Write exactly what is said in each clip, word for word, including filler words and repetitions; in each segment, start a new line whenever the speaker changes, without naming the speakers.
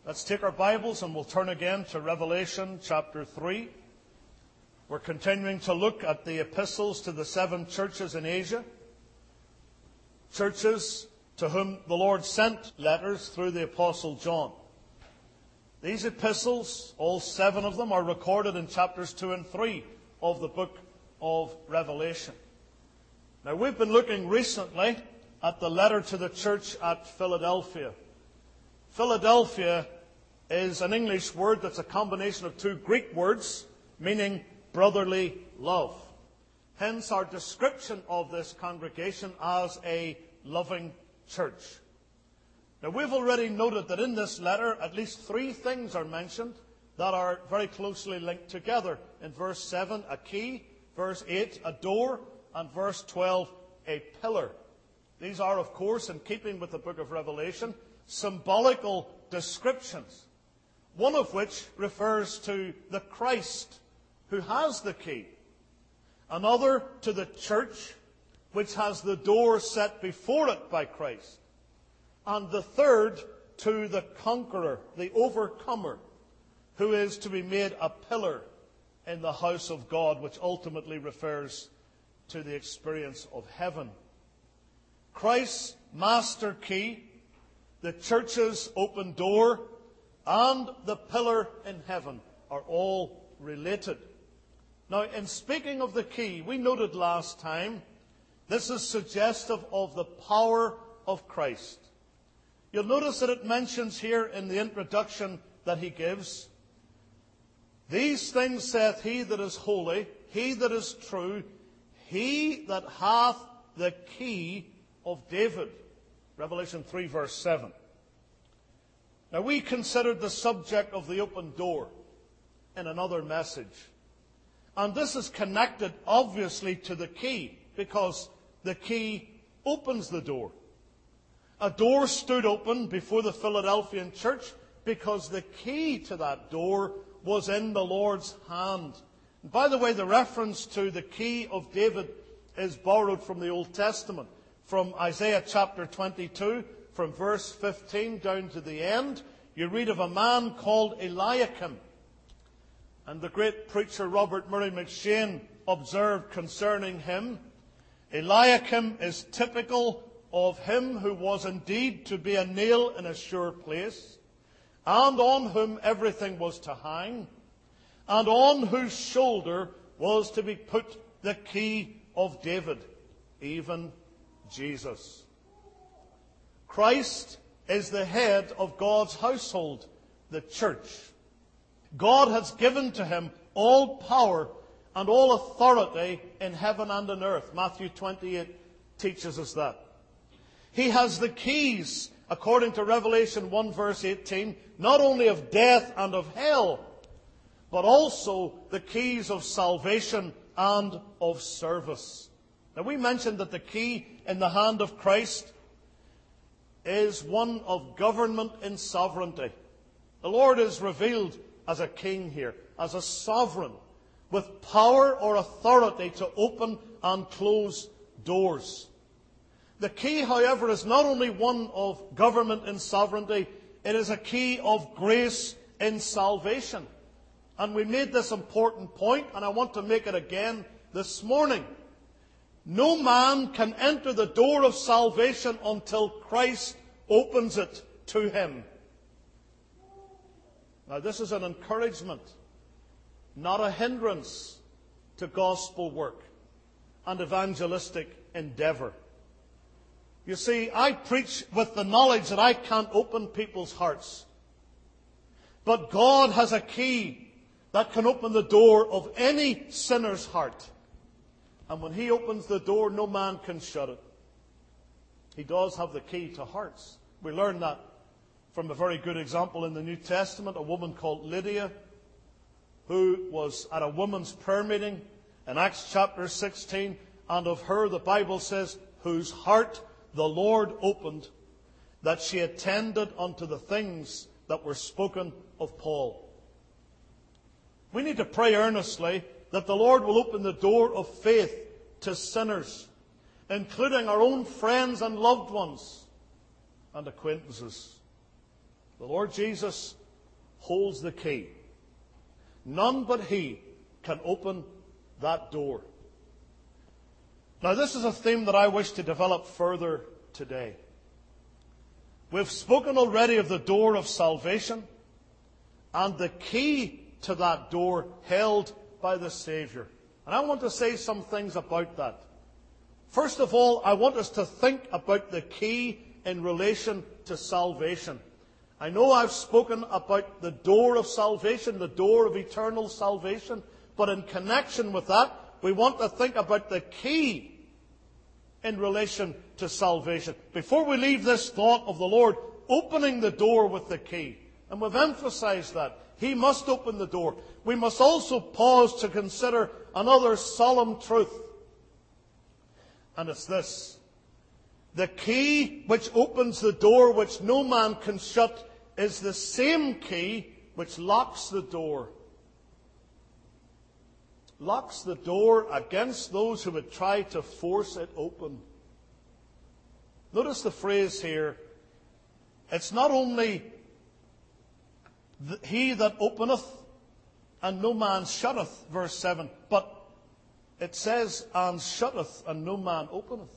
Let's take our Bibles and we'll turn again to Revelation chapter three. We're continuing to look at the epistles to the seven churches in Asia. Churches to whom the Lord sent letters through the Apostle John. These epistles, all seven of them, are recorded in chapters two and three of the book of Revelation. Now, we've been looking recently at the letter to the church at Philadelphia. Philadelphia is an English word that's a combination of two Greek words, meaning brotherly love. Hence our description of this congregation as a loving church. Now, we've already noted that in this letter, at least three things are mentioned that are very closely linked together. In verse seven, a key. Verse eight, a door. And verse twelve, a pillar. These are, of course, in keeping with the book of Revelation, symbolical descriptions. One of which refers to the Christ who has the key. Another to the church, which has the door set before it by Christ. And the third to the conqueror, the overcomer, who is to be made a pillar in the house of God, which ultimately refers to the experience of heaven. Christ's master key, the church's open door, and the pillar in heaven are all related. Now, in speaking of the key, we noted last time, this is suggestive of the power of Christ. You'll notice that it mentions here in the introduction that he gives, "These things saith he that is holy, he that is true, he that hath the key of David." Revelation three, verse seven. Now, we considered the subject of the open door in another message. And this is connected, obviously, to the key, because the key opens the door. A door stood open before the Philadelphian church because the key to that door was in the Lord's hand. And by the way, the reference to the key of David is borrowed from the Old Testament, from Isaiah chapter twenty-two, from verse fifteen down to the end. You read of a man called Eliakim. And the great preacher Robert Murray McCheyne observed concerning him, Eliakim is typical of him who was indeed to be a nail in a sure place, and on whom everything was to hang, and on whose shoulder was to be put the key of David, even Jesus. Christ is the head of God's household, the church. God has given to him all power and all authority in heaven and on earth. Matthew twenty-eight teaches us that. He has the keys, according to Revelation one, verse eighteen, not only of death and of hell, but also the keys of salvation and of service. Now, we mentioned that the key in the hand of Christ is one of government in sovereignty. The Lord is revealed as a king here, as a sovereign, with power or authority to open and close doors. The key, however, is not only one of government in sovereignty, it is a key of grace in salvation. And we made this important point, and I want to make it again this morning. No man can enter the door of salvation until Christ opens it to him. Now, this is an encouragement, not a hindrance to gospel work and evangelistic endeavor. You see, I preach with the knowledge that I can't open people's hearts. But God has a key that can open the door of any sinner's heart. And when he opens the door, no man can shut it. He does have the key to hearts. We learn that from a very good example in the New Testament, a woman called Lydia, who was at a woman's prayer meeting in Acts chapter sixteen, and of her the Bible says, whose heart the Lord opened, that she attended unto the things that were spoken of Paul. We need to pray earnestly that the Lord will open the door of faith to sinners, including our own friends and loved ones and acquaintances. The Lord Jesus holds the key. None but He can open that door. Now, this is a theme that I wish to develop further today. We've spoken already of the door of salvation and the key to that door held by the Savior. And I want to say some things about that. First of all, I want us to think about the key in relation to salvation. I know I've spoken about the door of salvation, the door of eternal salvation, but in connection with that, we want to think about the key in relation to salvation. Before we leave this thought of the Lord opening the door with the key, and we've emphasized that, He must open the door. We must also pause to consider another solemn truth. And it's this. The key which opens the door which no man can shut is the same key which locks the door. Locks the door against those who would try to force it open. Notice the phrase here. It's not only he that openeth and no man shutteth, verse seven, but it says, and shutteth and no man openeth.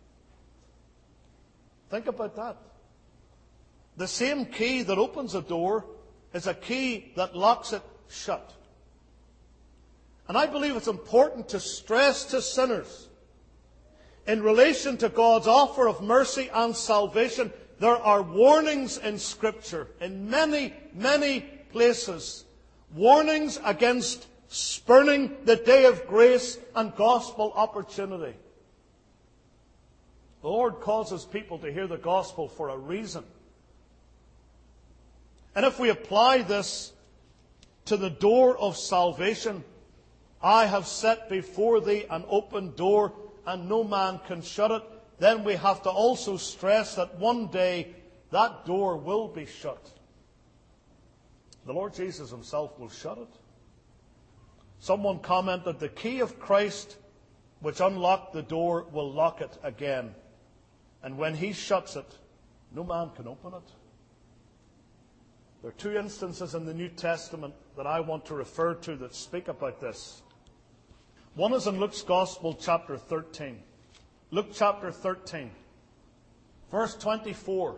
Think about that. The same key that opens a door is a key that locks it shut. And I believe it's important to stress to sinners, in relation to God's offer of mercy and salvation, there are warnings in Scripture, in many, many places, warnings against spurning the day of grace and gospel opportunity. The Lord causes people to hear the gospel for a reason. And if we apply this to the door of salvation, I have set before thee an open door, and no man can shut it, then we have to also stress that one day that door will be shut. The Lord Jesus Himself will shut it. Someone commented, the key of Christ which unlocked the door will lock it again. And when He shuts it, no man can open it. There are two instances in the New Testament that I want to refer to that speak about this. One is in Luke's Gospel, chapter thirteen. Luke chapter thirteen, verse twenty-four.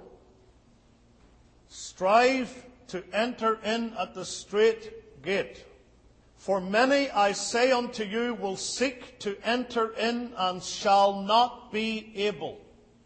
Strive to enter in at the strait gate. For many, I say unto you, will seek to enter in and shall not be able.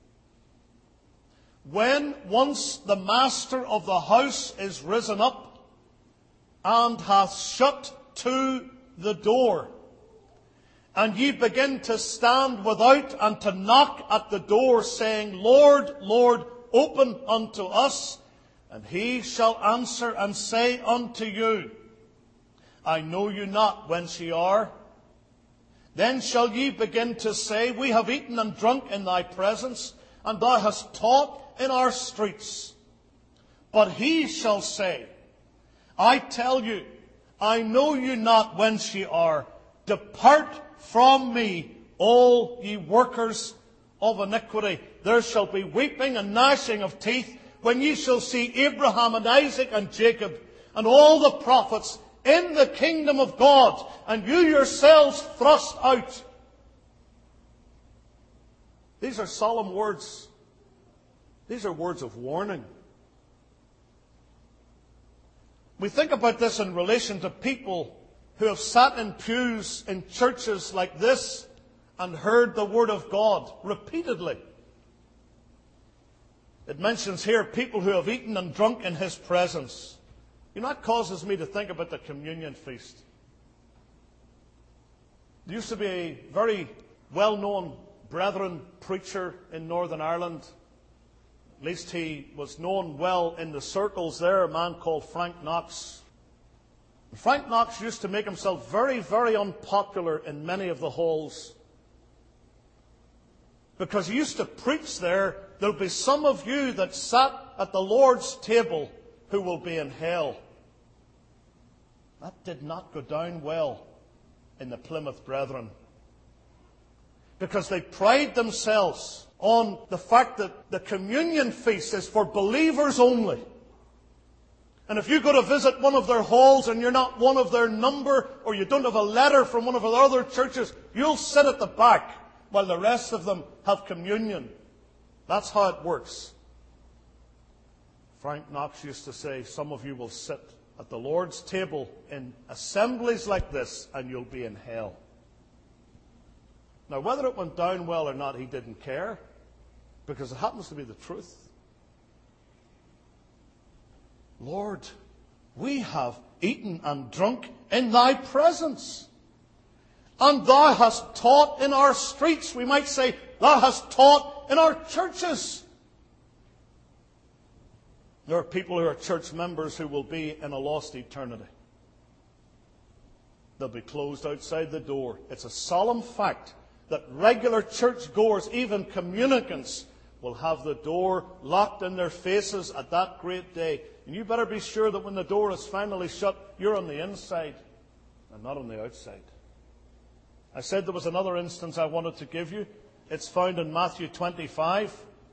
When once the master of the house is risen up and hath shut to the door, and ye begin to stand without and to knock at the door, saying, Lord, Lord, open unto us. And He shall answer and say unto you, I know you not whence ye are. Then shall ye begin to say, We have eaten and drunk in thy presence, and thou hast taught in our streets. But He shall say, I tell you, I know you not whence ye are. Depart from me, all ye workers of iniquity. There shall be weeping and gnashing of teeth when ye shall see Abraham and Isaac and Jacob and all the prophets in the kingdom of God, and you yourselves thrust out. These are solemn words. These are words of warning. We think about this in relation to people who have sat in pews in churches like this and heard the Word of God repeatedly. It mentions here people who have eaten and drunk in His presence. You know, that causes me to think about the communion feast. There used to be a very well-known Brethren preacher in Northern Ireland. At least he was known well in the circles there, a man called Frank Knox. Frank Knox used to make himself very, very unpopular in many of the halls. Because he used to preach there, there'll be some of you that sat at the Lord's table who will be in hell. That did not go down well in the Plymouth Brethren. Because they pride themselves on the fact that the communion feast is for believers only. And if you go to visit one of their halls and you're not one of their number, or you don't have a letter from one of the other churches, you'll sit at the back while the rest of them have communion. That's how it works. Frank Knox used to say, some of you will sit at the Lord's table in assemblies like this and you'll be in hell. Now, whether it went down well or not, he didn't care, because it happens to be the truth. Lord, we have eaten and drunk in thy presence, and thou hast taught in our streets. We might say, thou hast taught in our churches. There are people who are church members who will be in a lost eternity. They'll be closed outside the door. It's a solemn fact that regular church goers, even communicants, will have the door locked in their faces at that great day. And you better be sure that when the door is finally shut, you're on the inside and not on the outside. I said there was another instance I wanted to give you. It's found in Matthew twenty-five.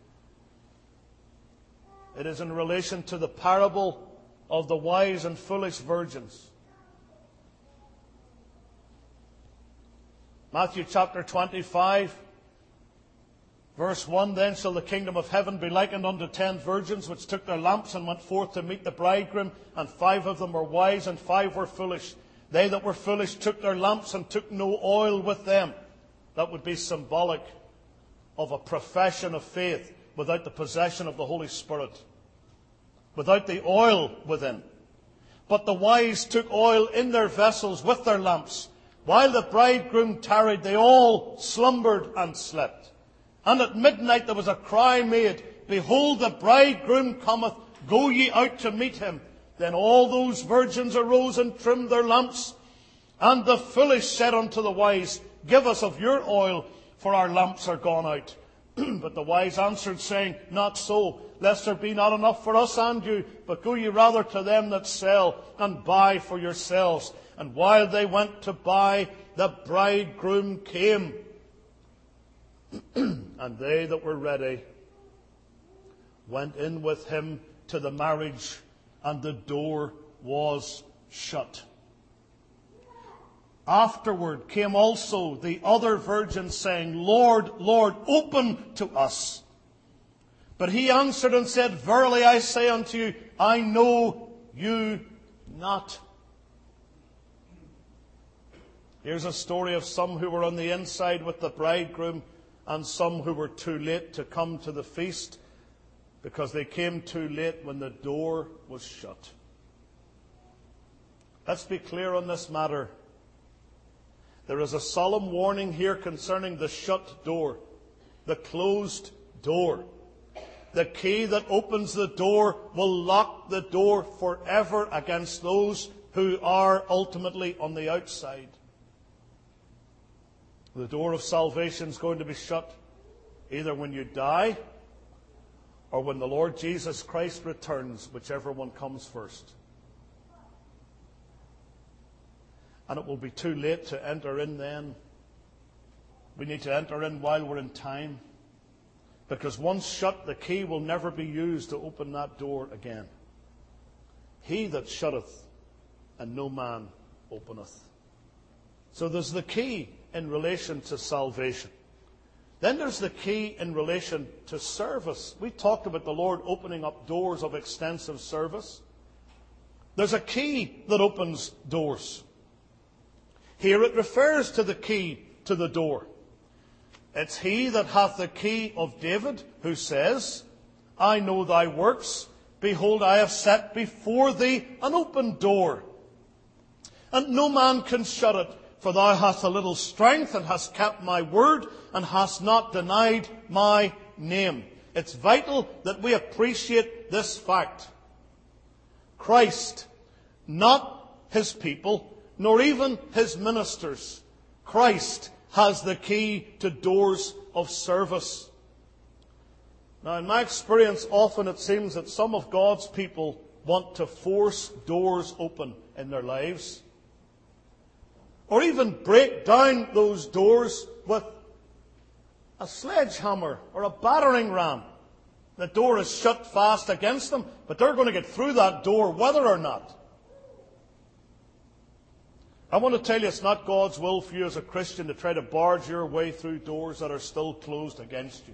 It is in relation to the parable of the wise and foolish virgins. Matthew chapter twenty-five. Verse one, then shall the kingdom of heaven be likened unto ten virgins, which took their lamps and went forth to meet the bridegroom, and five of them were wise, and five were foolish. They that were foolish took their lamps and took no oil with them. That would be symbolic of a profession of faith without the possession of the Holy Spirit, without the oil within. But the wise took oil in their vessels with their lamps. While the bridegroom tarried, they all slumbered and slept. And at midnight there was a cry made, behold, the bridegroom cometh, go ye out to meet him. Then all those virgins arose and trimmed their lamps. And the foolish said unto the wise, give us of your oil, for our lamps are gone out. But the wise answered, saying, not so, lest there be not enough for us and you, but go ye rather to them that sell, and buy for yourselves. And while they went to buy, the bridegroom came. And they that were ready went in with him to the marriage, and the door was shut. Afterward came also the other virgins, saying, Lord, Lord, open to us. But he answered and said, verily I say unto you, I know you not. Here's a story of some who were on the inside with the bridegroom, and some who were too late to come to the feast, because they came too late when the door was shut. Let's be clear on this matter. There is a solemn warning here concerning the shut door, the closed door. The key that opens the door will lock the door forever against those who are ultimately on the outside. The door of salvation is going to be shut either when you die or when the Lord Jesus Christ returns, whichever one comes first. And it will be too late to enter in then. We need to enter in while we're in time, because once shut, the key will never be used to open that door again. He that shutteth, and no man openeth. So there's the key in relation to salvation. Then there's the key in relation to service. We talked about the Lord opening up doors of extensive service. There's a key that opens doors. Here it refers to the key to the door. It's he that hath the key of David, who says, I know thy works. Behold, I have set before thee an open door, and no man can shut it. For thou hast a little strength, and hast kept my word, and hast not denied my name. It's vital that we appreciate this fact. Christ, not his people, nor even his ministers. Christ has the key to doors of service. Now, in my experience, often it seems that some of God's people want to force doors open in their lives, or even break down those doors with a sledgehammer or a battering ram. The door is shut fast against them, but they're going to get through that door whether or not. I want to tell you, it's not God's will for you as a Christian to try to barge your way through doors that are still closed against you.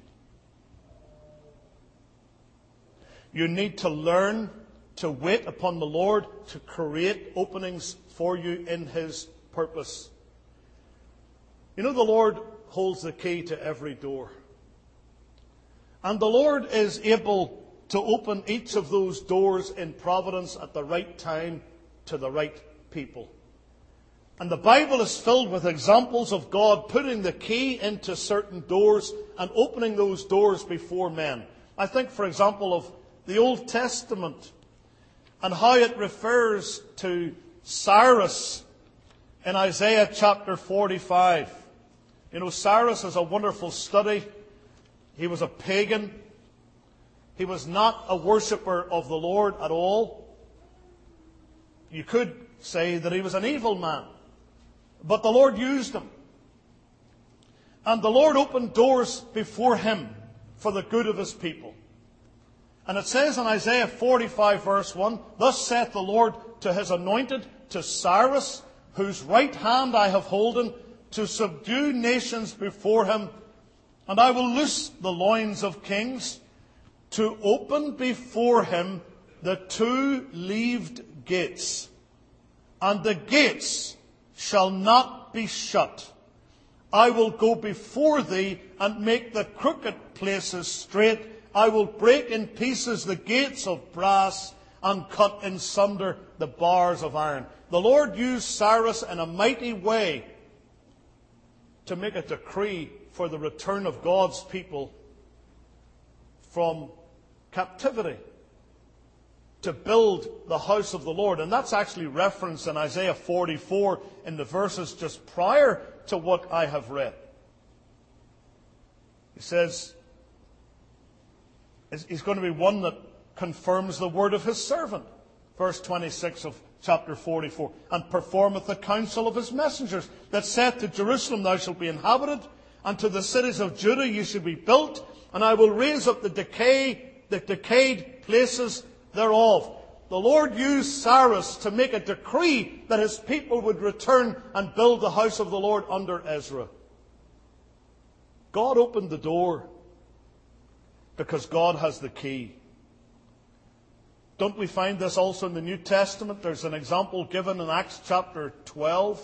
You need to learn to wait upon the Lord to create openings for you in His purpose. You know, the Lord holds the key to every door. And the Lord is able to open each of those doors in providence at the right time to the right people. And the Bible is filled with examples of God putting the key into certain doors and opening those doors before men. I think, for example, of the Old Testament and how it refers to Cyrus in Isaiah chapter forty-five. You know, Cyrus is a wonderful study. He was a pagan. He was not a worshipper of the Lord at all. You could say that he was an evil man. But the Lord used him. And the Lord opened doors before him for the good of His people. And it says in Isaiah forty-five verse one, "Thus saith the Lord to His anointed, to Cyrus, whose right hand I have holden, to subdue nations before him. And I will loose the loins of kings, to open before him the two-leaved gates. And the gates shall not be shut. I will go before thee and make the crooked places straight. I will break in pieces the gates of brass and cut in sunder the bars of iron." The Lord used Cyrus in a mighty way to make a decree for the return of God's people from captivity, to build the house of the Lord. And that's actually referenced in Isaiah forty-four in the verses just prior to what I have read. He says He's going to be one that confirms the word of His servant. Verse twenty-six of chapter forty-four. "And performeth the counsel of His messengers, that saith to Jerusalem, Thou shalt be inhabited, and to the cities of Judah, Ye shall be built, and I will raise up the decay, the decayed places thereof." The Lord used Cyrus to make a decree that His people would return and build the house of the Lord under Ezra. God opened the door because God has the key. Don't we find this also in the New Testament? There's an example given in Acts chapter twelve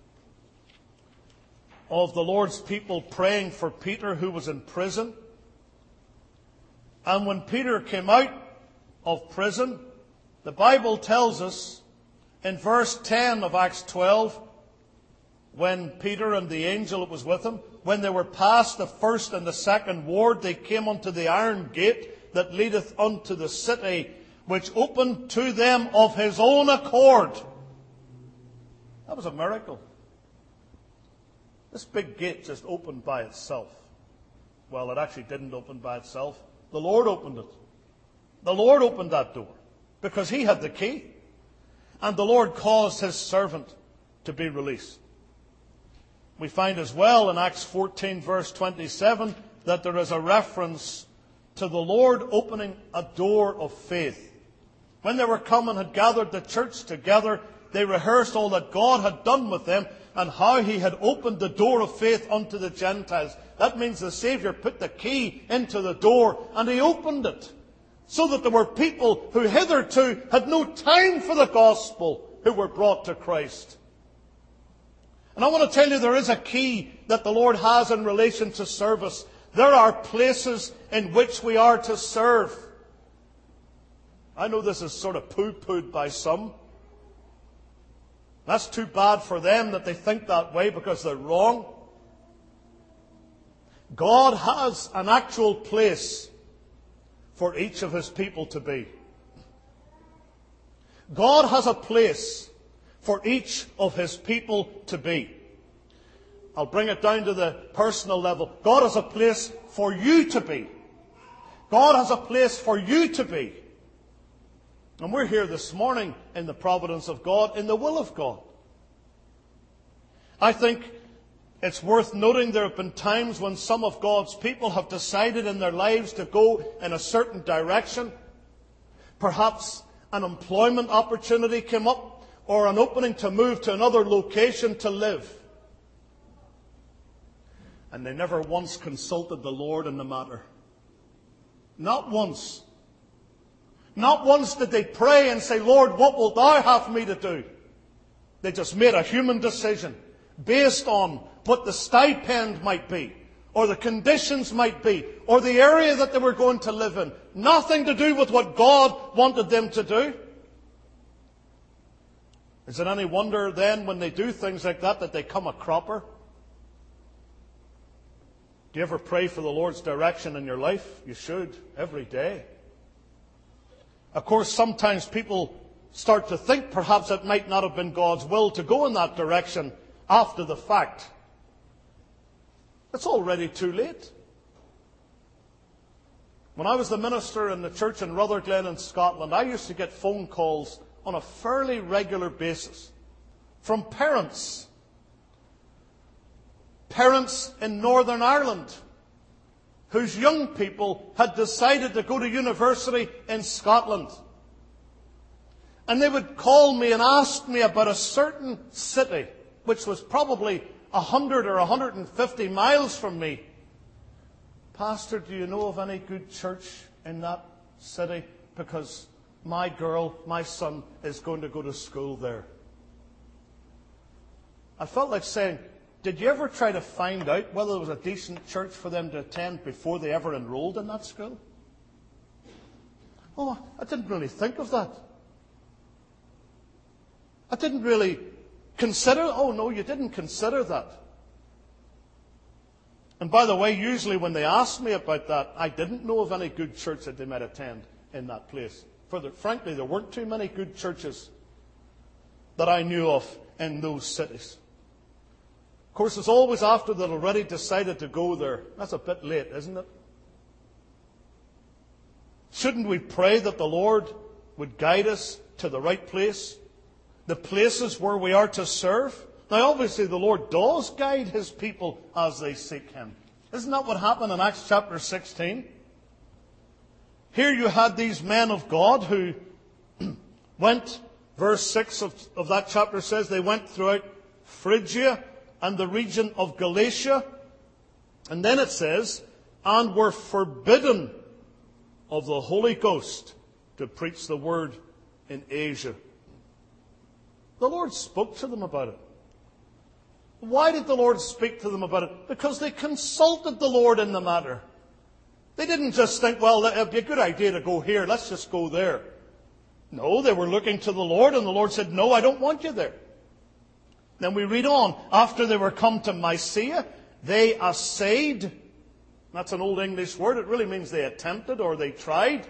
of the Lord's people praying for Peter, who was in prison. And when Peter came out of prison, the Bible tells us in verse ten of Acts twelve, when Peter and the angel that was with him, when they were past the first and the second ward, they came unto the iron gate that leadeth unto the city, which opened to them of His own accord. That was a miracle. This big gate just opened by itself. Well, it actually didn't open by itself. The Lord opened it. The Lord opened that door because He had the key. And the Lord caused His servant to be released. We find as well in Acts fourteen verse twenty-seven that there is a reference to the Lord opening a door of faith. When they were come and had gathered the church together, they rehearsed all that God had done with them and how He had opened the door of faith unto the Gentiles. That means the Savior put the key into the door and He opened it, so that there were people who hitherto had no time for the gospel who were brought to Christ. And I want to tell you, there is a key that the Lord has in relation to service. There are places in which we are to serve. I know this is sort of poo-pooed by some. That's too bad for them that they think that way, because they're wrong. God has an actual place for each of His people to be. God has a place for each of His people to be. I'll bring it down to the personal level. God has a place for you to be. God has a place for you to be. And we're here this morning in the providence of God, in the will of God. I think It's worth noting there have been times when some of God's people have decided in their lives to go in a certain direction. Perhaps an employment opportunity came up, or an opening to move to another location to live. And they never once consulted the Lord in the matter. Not once. Not once did they pray and say, Lord, what wilt thou have me to do? They just made a human decision based on what the stipend might be, or the conditions might be, or the area that they were going to live in. Nothing to do with what God wanted them to do. Is it any wonder then when they do things like that that they come a cropper? Do you ever pray for the Lord's direction in your life? You should, every day. Of course, sometimes people start to think perhaps it might not have been God's will to go in that direction after the fact. It's already too late. When I was the minister in the church in Rutherglen in Scotland, I used to get phone calls on a fairly regular basis from parents. Parents in Northern Ireland whose young people had decided to go to university in Scotland. And they would call me and ask me about a certain city, which was probably a hundred or a hundred and fifty miles from me. Pastor, do you know of any good church in that city? Because my girl, my son, is going to go to school there. I felt like saying, did you ever try to find out whether there was a decent church for them to attend before they ever enrolled in that school? Oh, I didn't really think of that. I didn't really consider, oh no, you didn't consider that. And by the way, usually when they asked me about that, I didn't know of any good church that they might attend in that place. Further, frankly, there weren't too many good churches that I knew of in those cities. Of course, it's always after they'd already decided to go there. That's a bit late, isn't it? Shouldn't we pray that the Lord would guide us to the right place? The places where we are to serve? Now, obviously, the Lord does guide His people as they seek Him. Isn't that what happened in Acts chapter sixteen? Here you had these men of God who went, verse six of, of that chapter says, they went throughout Phrygia and the region of Galatia. And then it says, and were forbidden of the Holy Ghost to preach the word in Asia. The Lord spoke to them about it. Why did the Lord speak to them about it? Because they consulted the Lord in the matter. They didn't just think, well, it would be a good idea to go here, let's just go there. No, they were looking to the Lord, and the Lord said, no, I don't want you there. Then we read on. After they were come to Mysia, they essayed. That's an old English word. It really means they attempted or they tried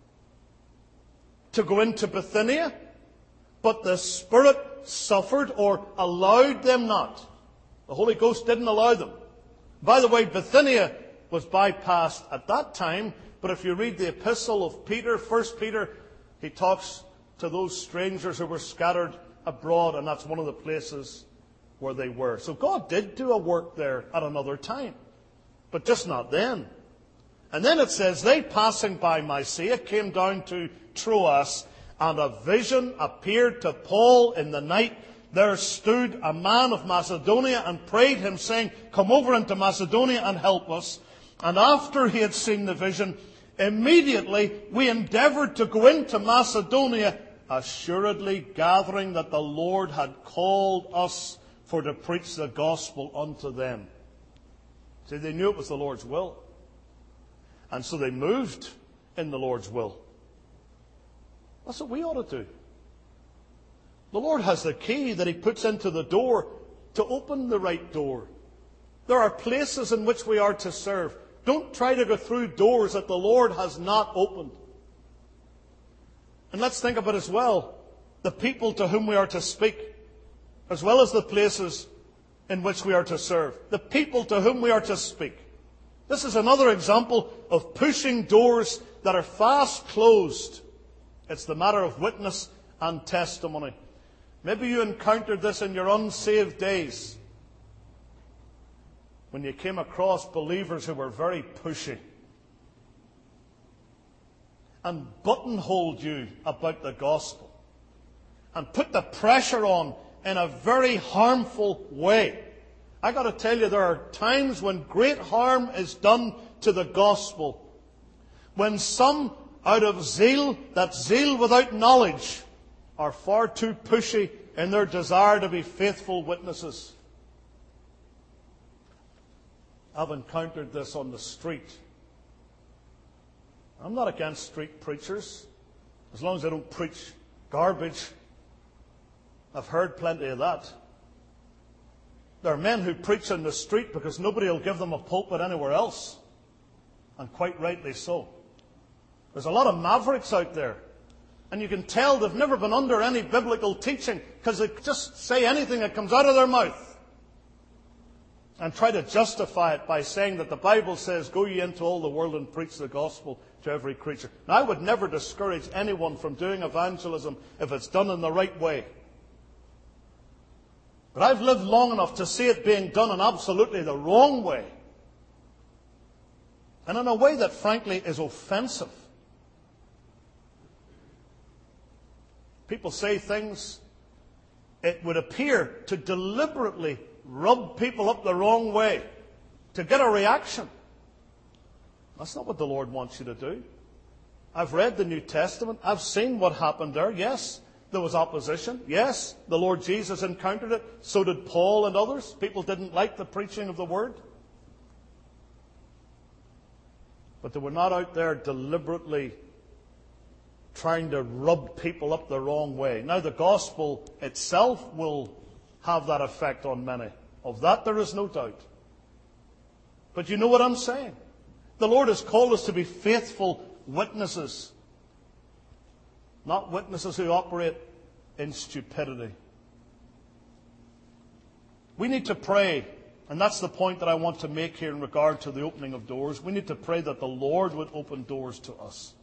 to go into Bithynia. But the Spirit suffered or allowed them not. The Holy Ghost didn't allow them. By the way, Bithynia was bypassed at that time. But if you read the epistle of Peter, First Peter, he talks to those strangers who were scattered abroad, and that's one of the places where they were. So God did do a work there at another time, but just not then. And then it says, they passing by Mysia came down to Troas, and a vision appeared to Paul in the night. There stood a man of Macedonia and prayed him, saying, come over into Macedonia and help us. And after he had seen the vision, immediately we endeavoured to go into Macedonia, assuredly gathering that the Lord had called us for to preach the gospel unto them. See, they knew it was the Lord's will. And so they moved in the Lord's will. That's what we ought to do. The Lord has the key that He puts into the door to open the right door. There are places in which we are to serve. Don't try to go through doors that the Lord has not opened. And let's think about as well the people to whom we are to speak, as well as the places in which we are to serve. The people to whom we are to speak. This is another example of pushing doors that are fast closed. It's the matter of witness and testimony. Maybe you encountered this in your unsaved days. when you came across believers who were very pushy and buttonholed you about the gospel and put the pressure on in a very harmful way. I got to tell you, there are times when great harm is done to the gospel, when some, out of zeal, that zeal without knowledge, are far too pushy in their desire to be faithful witnesses. I've encountered this on the street. I'm not against street preachers, as long as they don't preach garbage. I've heard plenty of that. There are men who preach in the street because nobody will give them a pulpit anywhere else. And quite rightly so. There's a lot of mavericks out there. And you can tell they've never been under any biblical teaching because they just say anything that comes out of their mouth. And try to justify it by saying that the Bible says, go ye into all the world and preach the gospel to every creature. Now, I would never discourage anyone from doing evangelism if it's done in the right way. But I've lived long enough to see it being done in absolutely the wrong way. And in a way that, frankly, is offensive. People say things, it would appear, to deliberately rub people up the wrong way, to get a reaction. That's not what the Lord wants you to do. I've read the New Testament. I've seen what happened there. Yes, there was opposition. Yes, the Lord Jesus encountered it. So did Paul and others. People didn't like the preaching of the Word. But they were not out there deliberately trying to rub people up the wrong way. Now, the gospel itself will have that effect on many. Of that there is no doubt. But you know what I'm saying. The Lord has called us to be faithful witnesses. Not witnesses who operate in stupidity. We need to pray, and that's the point that I want to make here in regard to the opening of doors. We need to pray that the Lord would open doors to us.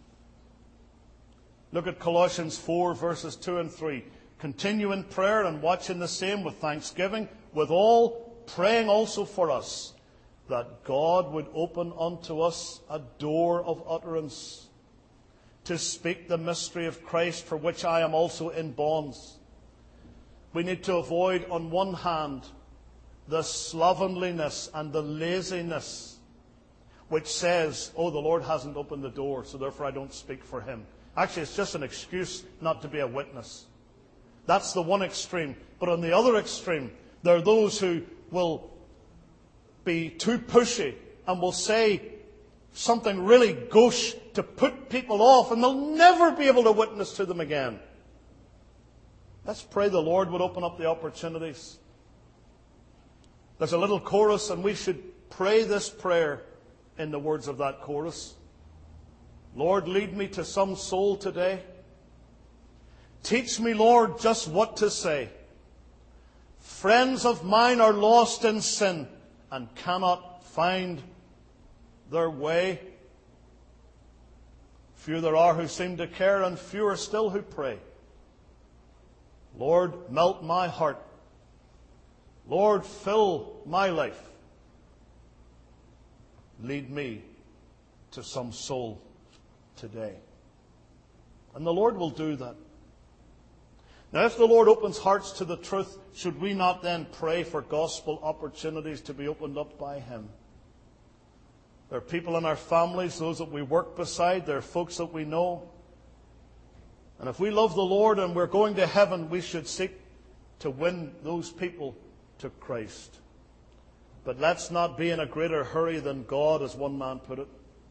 Look at Colossians four, verses two and three. Continue in prayer and watch in the same with thanksgiving, with all praying also for us, that God would open unto us a door of utterance, to speak the mystery of Christ, for which I am also in bonds. We need to avoid, on one hand, the slovenliness and the laziness which says, oh, the Lord hasn't opened the door, so therefore I don't speak for him. Actually, it's just an excuse not to be a witness. That's the one extreme. But on the other extreme, there are those who will be too pushy and will say something really gauche to put people off, and they'll never be able to witness to them again. Let's pray the Lord would open up the opportunities. There's a little chorus, and we should pray this prayer in the words of that chorus. Lord, lead me to some soul today. Teach me, Lord, just what to say. Friends of mine are lost in sin and cannot find their way. Few there are who seem to care, and fewer still who pray. Lord, melt my heart. Lord, fill my life. Lead me to some soul today. And the Lord will do that. Now, if the Lord opens hearts to the truth, should we not then pray for gospel opportunities to be opened up by Him? There are people in our families, those that we work beside, there are folks that we know. And if we love the Lord and we're going to heaven, we should seek to win those people to Christ. But let's not be in a greater hurry than God, as one man put it.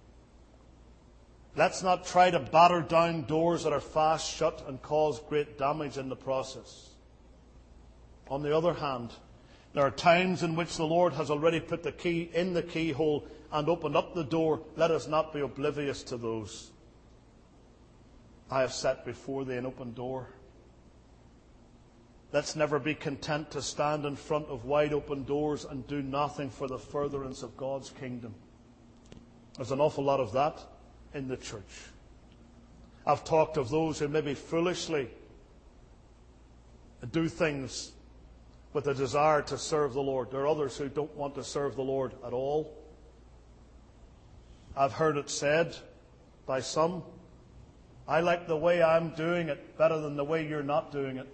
Let's not try to batter down doors that are fast shut and cause great damage in the process. On the other hand, there are times in which the Lord has already put the key in the keyhole and opened up the door. Let us not be oblivious to those. I have set before thee an open door. Let's never be content to stand in front of wide open doors and do nothing for the furtherance of God's kingdom. There's an awful lot of that in the church. I've talked of those who maybe foolishly do things with a desire to serve the Lord. There are others who don't want to serve the Lord at all. I've heard it said by some, I like the way I'm doing it better than the way you're not doing it.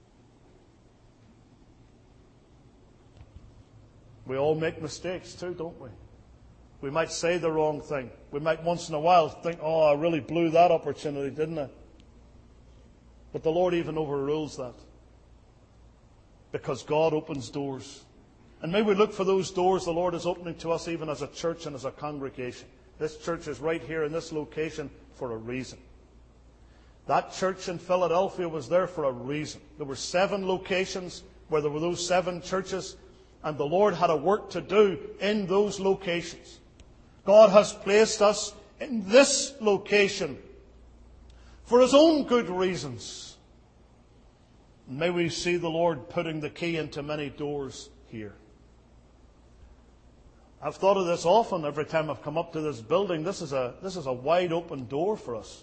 We all make mistakes too, don't we? We might say the wrong thing. We might once in a while think, oh, I really blew that opportunity, didn't I? But the Lord even overrules that. Because God opens doors. And may we look for those doors the Lord is opening to us even as a church and as a congregation. This church is right here in this location for a reason. That church in Philadelphia was there for a reason. There were seven locations where there were those seven churches, and the Lord had a work to do in those locations. God has placed us in this location for His own good reasons. May we see the Lord putting the key into many doors here. I've thought of this often every time I've come up to this building. This is a, this is a wide open door for us.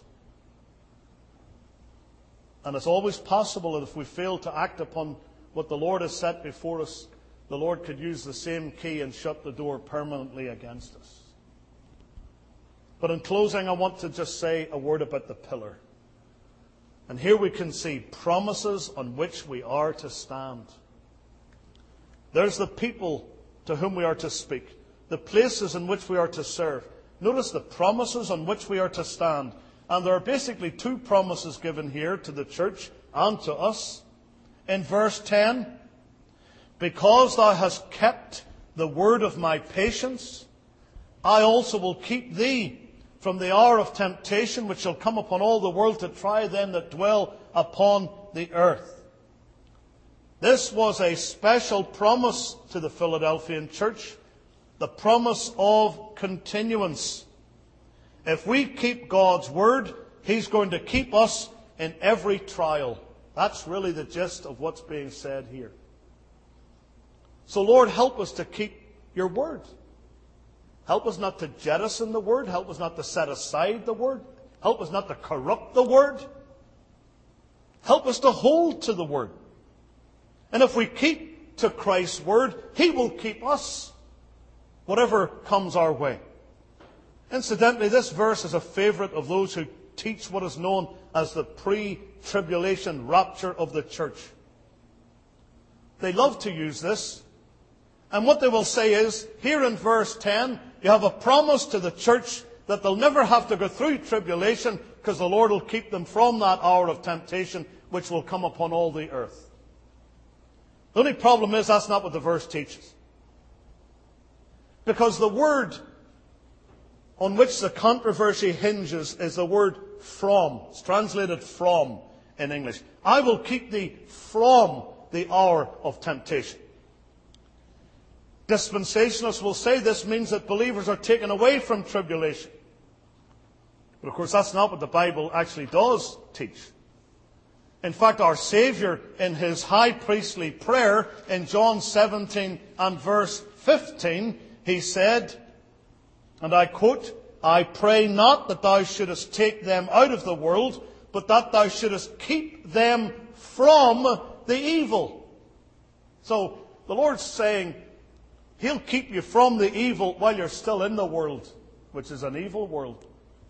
And it's always possible that if we fail to act upon what the Lord has set before us, the Lord could use the same key and shut the door permanently against us. But in closing, I want to just say a word about the pillar. And here we can see promises on which we are to stand. There's the people to whom we are to speak, the places in which we are to serve. Notice the promises on which we are to stand. And there are basically two promises given here to the church and to us. In verse ten, because thou hast kept the word of my patience, I also will keep thee from the hour of temptation which shall come upon all the world to try them that dwell upon the earth. This was a special promise to the Philadelphian church, the promise of continuance. If we keep God's word, He's going to keep us in every trial. That's really the gist of what's being said here. So Lord, help us to keep your word. Help us not to jettison the word. Help us not to set aside the word. Help us not to corrupt the word. Help us to hold to the word. And if we keep to Christ's word, He will keep us, whatever comes our way. Incidentally, this verse is a favorite of those who teach what is known as the pre-tribulation rapture of the church. They love to use this. And what they will say is, here in verse ten, you have a promise to the church that they'll never have to go through tribulation because the Lord will keep them from that hour of temptation which will come upon all the earth. The only problem is that's not what the verse teaches. Because the word on which the controversy hinges is the word from. It's translated from in English. I will keep thee from the hour of temptation. Dispensationalists will say this means that believers are taken away from tribulation. But of course that's not what the Bible actually does teach. In fact, our Saviour in His high priestly prayer in John seventeen and verse fifteen, He said, and I quote, I pray not that thou shouldest take them out of the world, but that thou shouldest keep them from the evil. So the Lord's saying, He'll keep you from the evil while you're still in the world, which is an evil world.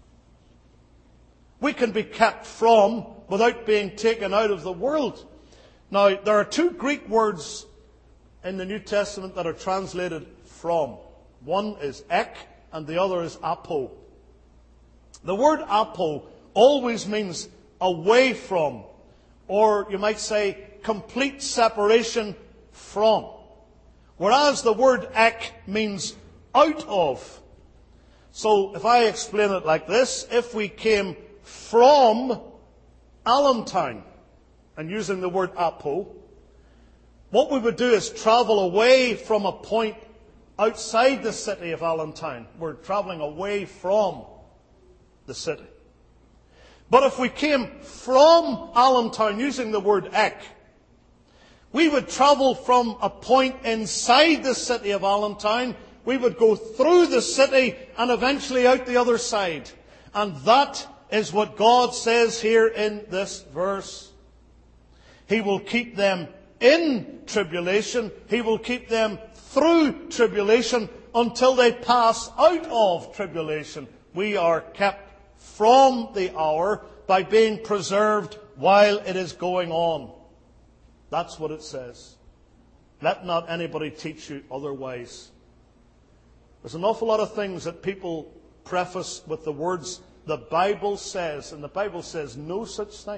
We can be kept from without being taken out of the world. Now, there are two Greek words in the New Testament that are translated from. One is ek, and the other is apo. The word apo always means away from, or you might say complete separation from. Whereas the word ek means out of. So if I explain it like this, if we came from Allentown, and using the word apo, what we would do is travel away from a point outside the city of Allentown. We're traveling away from the city. But if we came from Allentown using the word ek, we would travel from a point inside the city of Allentown. We would go through the city and eventually out the other side. And that is what God says here in this verse. He will keep them in tribulation. He will keep them through tribulation until they pass out of tribulation. We are kept from the hour by being preserved while it is going on. That's what it says. Let not anybody teach you otherwise. There's an awful lot of things that people preface with the words, the Bible says, and the Bible says no such thing.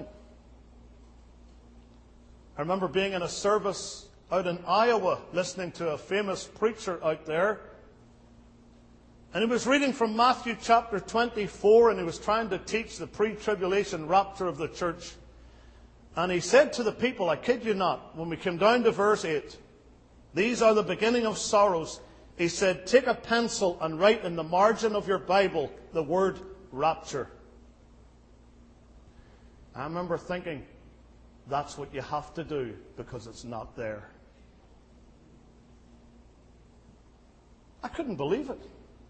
I remember being in a service out in Iowa, listening to a famous preacher out there, and he was reading from Matthew chapter twenty-four, and he was trying to teach the pre-tribulation rapture of the church. And he said to the people, I kid you not, when we came down to verse eight, these are the beginning of sorrows. He said, take a pencil and write in the margin of your Bible the word rapture. I remember thinking, that's what you have to do because it's not there. I couldn't believe it.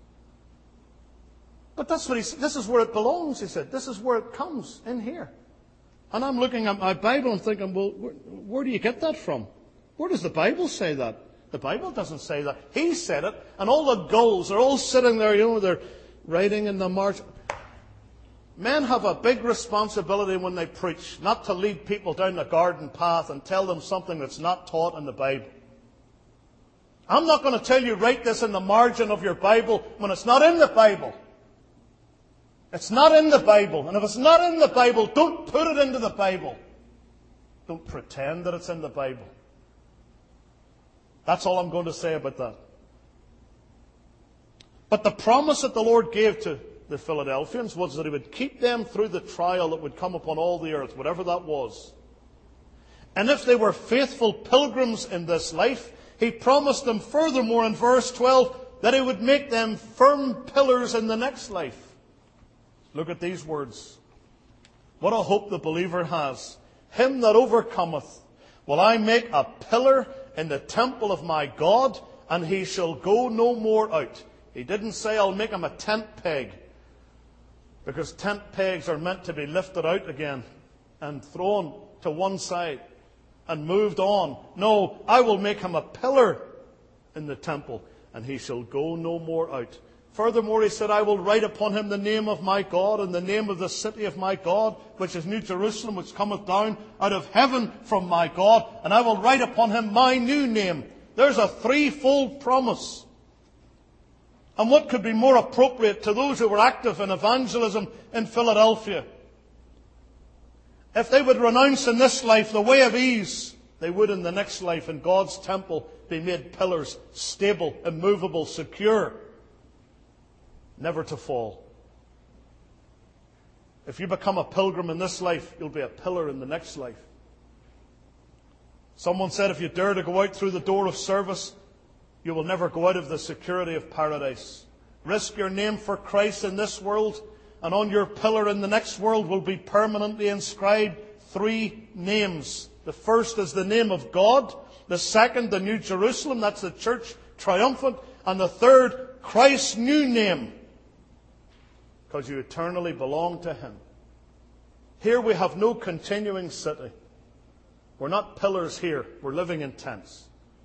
But that's what he said. This is where it belongs, he said. This is where it comes, in here. And I'm looking at my Bible and thinking, well, where, where do you get that from? Where does the Bible say that? The Bible doesn't say that. He said it, and all the gulls are all sitting there, you know, they're writing in the margin. Men have a big responsibility when they preach, not to lead people down the garden path and tell them something that's not taught in the Bible. I'm not going to tell you, write this in the margin of your Bible when it's not in the Bible. It's not in the Bible. And if it's not in the Bible, don't put it into the Bible. Don't pretend that it's in the Bible. That's all I'm going to say about that. But the promise that the Lord gave to the Philadelphians was that He would keep them through the trial that would come upon all the earth, whatever that was. And if they were faithful pilgrims in this life, He promised them furthermore in verse twelve that He would make them firm pillars in the next life. Look at these words. What a hope the believer has. Him that overcometh will I make a pillar in the temple of my God, and he shall go no more out. He didn't say, I'll make him a tent peg, because tent pegs are meant to be lifted out again and thrown to one side and moved on. No, I will make him a pillar in the temple, and he shall go no more out. Furthermore, he said, I will write upon him the name of my God and the name of the city of my God, which is New Jerusalem, which cometh down out of heaven from my God, and I will write upon him my new name. There's a threefold promise. And what could be more appropriate to those who were active in evangelism in Philadelphia? If they would renounce in this life the way of ease, they would in the next life in God's temple be made pillars, stable, immovable, secure, never to fall. If you become a pilgrim in this life, you'll be a pillar in the next life. Someone said if you dare to go out through the door of service, you will never go out of the security of paradise. Risk your name for Christ in this world, and on your pillar in the next world will be permanently inscribed three names. The first is the name of God. The second, the New Jerusalem, that's the church triumphant. And the third, Christ's new name, because you eternally belong to Him. Here we have no continuing city. We're not pillars here. We're living in tents.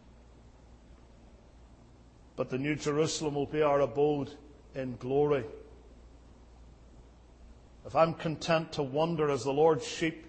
But the New Jerusalem will be our abode in glory. If I'm content to wander as the Lord's sheep,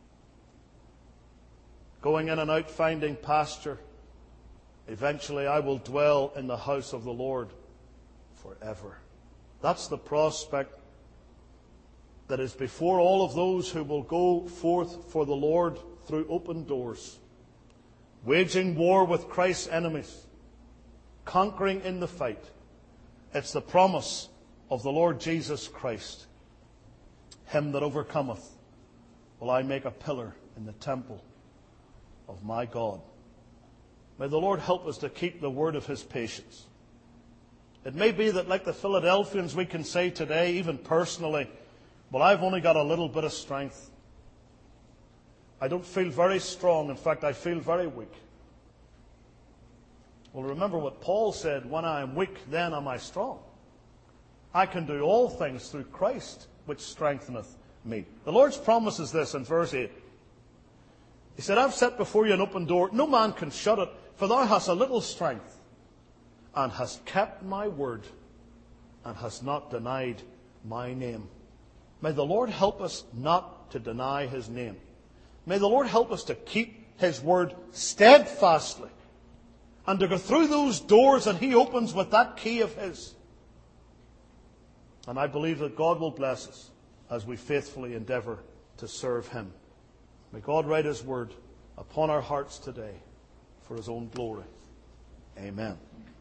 going in and out finding pasture, eventually I will dwell in the house of the Lord forever. That's the prospect that is before all of those who will go forth for the Lord through open doors, waging war with Christ's enemies, conquering in the fight. It's the promise of the Lord Jesus Christ. Him that overcometh will I make a pillar in the temple of my God. May the Lord help us to keep the word of His patience. It may be that like the Philadelphians we can say today, even personally, well, I've only got a little bit of strength. I don't feel very strong. In fact, I feel very weak. Well, remember what Paul said, when I am weak, then am I strong. I can do all things through Christ, which strengtheneth me. The Lord's promise is this in verse eight. He said, I've set before you an open door. No man can shut it, for thou hast a little strength, and hast kept my word, and hast not denied my name. May the Lord help us not to deny his name. May the Lord help us to keep his word steadfastly, and to go through those doors that he opens with that key of his. And I believe that God will bless us as we faithfully endeavour to serve him. May God write his word upon our hearts today for his own glory. Amen.